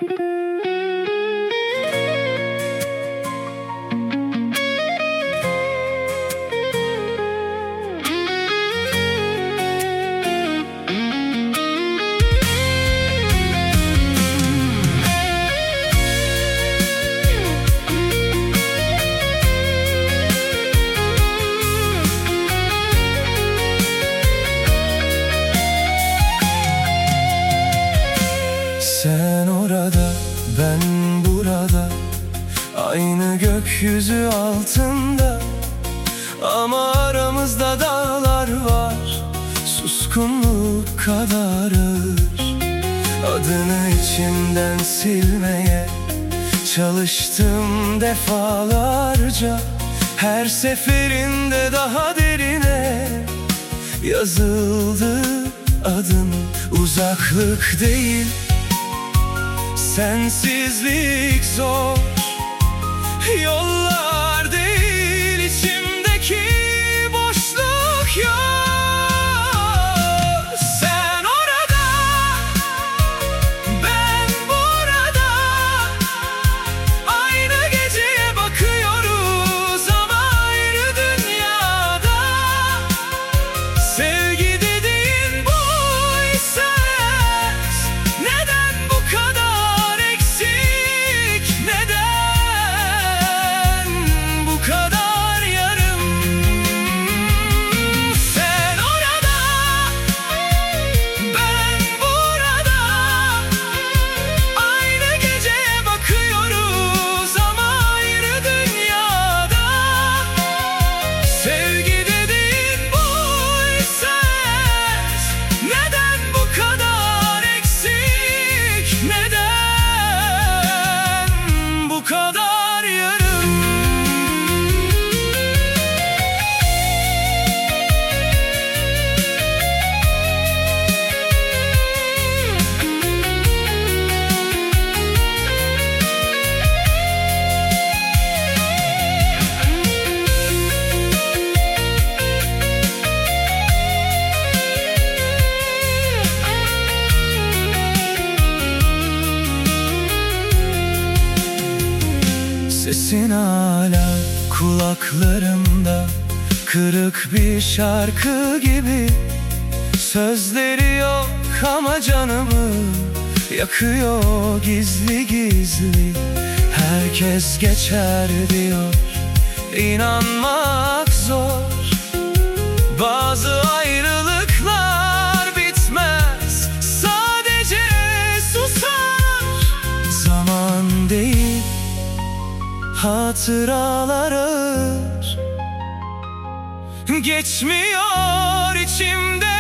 Sen orada, ben burada, aynı gökyüzü altında, ama aramızda dağlar var, suskunluk kadar ağır. Adını içimden silmeye çalıştım defalarca, her seferinde daha derine yazıldı adın. Uzaklık değil, sensizlik zor, yollar değil, içimdeki boşluk yok. Sen orada, ben burada, aynı geceye bakıyoruz ama ayrı dünyada. Sevgi dediğin buysa neden bu kadar eksik, neden bu kadar yarım? Sen orada, ben burada, aynı geceye bakıyoruz ama ayrı dünyada. Sevgi dediğin buysa neden bu kadar eksik, neden bu kadar yarım? Sesin hala kulaklarımda, kırık bir şarkı gibi. Sözleri yok ama canımı yakıyor gizli gizli. Herkes geçer diyor, inanmak zor. Bazı ayrılıklar bitmez, sadece susar. Zaman değil, hatıralar ağır, geçmiyor içimde